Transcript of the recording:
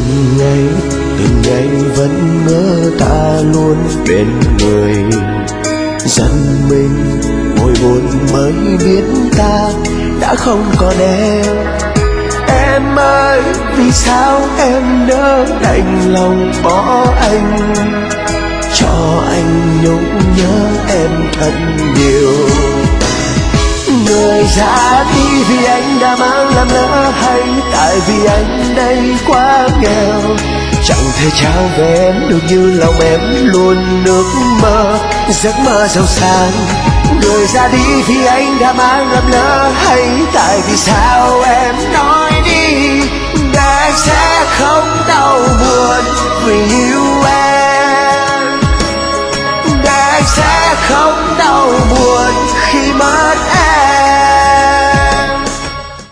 từng ngày vẫn ngỡ ta luôn bên người. Giận mình ngồi buồn mới biết ta đã không còn em. Em ơi, vì sao em nỡ đành lòng bỏ anh, cho anh nhung nhớ em thật nhiều. Người ra đi vì anh đã mang làm lỡ, hay tại vì anh đây quá nghèo, chẳng thể trao về em được như lòng em luôn ước mơ, giấc mơ giàu sang. Người ra đi vì anh đã mang làm lỡ, hay tại vì sao em